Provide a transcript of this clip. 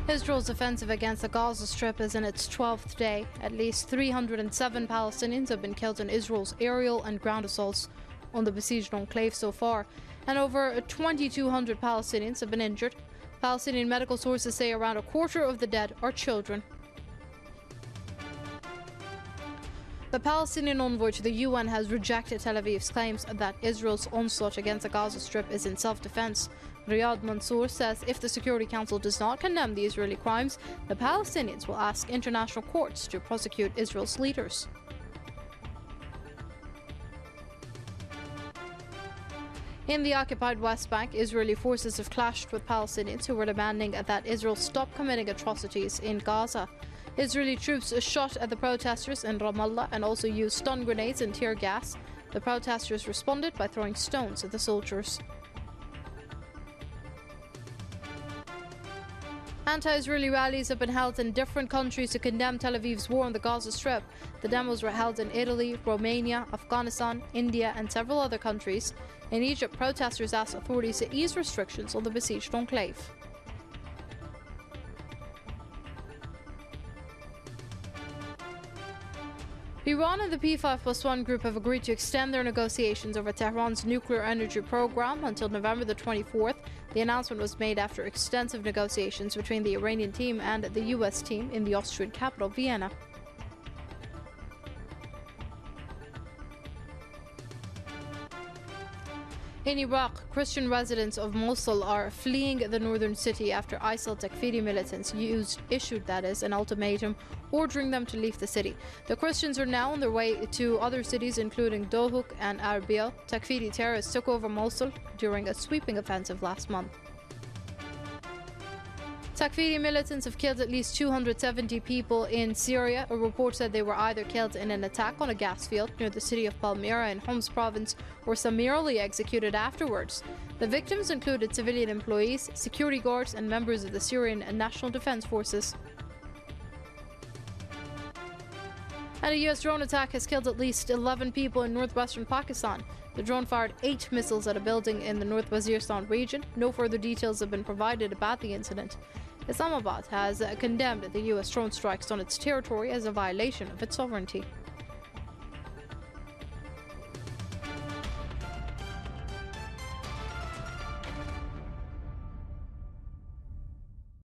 Israel's offensive against the Gaza Strip is in its 12th day. At least 307 Palestinians have been killed in Israel's aerial and ground assaults on the besieged enclave so far, and over 2,200 Palestinians have been injured. Palestinian medical sources say around a quarter of the dead are children. The Palestinian envoy to the UN has rejected Tel Aviv's claims that Israel's onslaught against the Gaza Strip is in self-defense. Riyad Mansour says if the Security Council does not condemn the Israeli crimes, the Palestinians will ask international courts to prosecute Israel's leaders. In the occupied West Bank, Israeli forces have clashed with Palestinians who were demanding that Israel stop committing atrocities in Gaza. Israeli troops shot at the protesters in Ramallah and also used stun grenades and tear gas. The protesters responded by throwing stones at the soldiers. Anti-Israeli rallies have been held in different countries to condemn Tel Aviv's war on the Gaza Strip. The demos were held in Italy, Romania, Afghanistan, India and several other countries. In Egypt, protesters asked authorities to ease restrictions on the besieged enclave. Iran and the P5+1 group have agreed to extend their negotiations over Tehran's nuclear energy program until November the 24th. The announcement was made after extensive negotiations between the Iranian team and the US team in the Austrian capital, Vienna. In Iraq, Christian residents of Mosul are fleeing the northern city after ISIL Takfiri militants issued an ultimatum ordering them to leave the city. The Christians are now on their way to other cities including Dohuk and Arbil. Takfiri terrorists took over Mosul during a sweeping offensive last month. Takfiri militants have killed at least 270 people in Syria. A report said they were either killed in an attack on a gas field near the city of Palmyra in Homs province or summarily executed afterwards. The victims included civilian employees, security guards and members of the Syrian National Defense Forces. And a US drone attack has killed at least 11 people in northwestern Pakistan. The drone fired 8 missiles at a building in the North Waziristan region. No further details have been provided about the incident. Islamabad has condemned the US drone strikes on its territory as a violation of its sovereignty.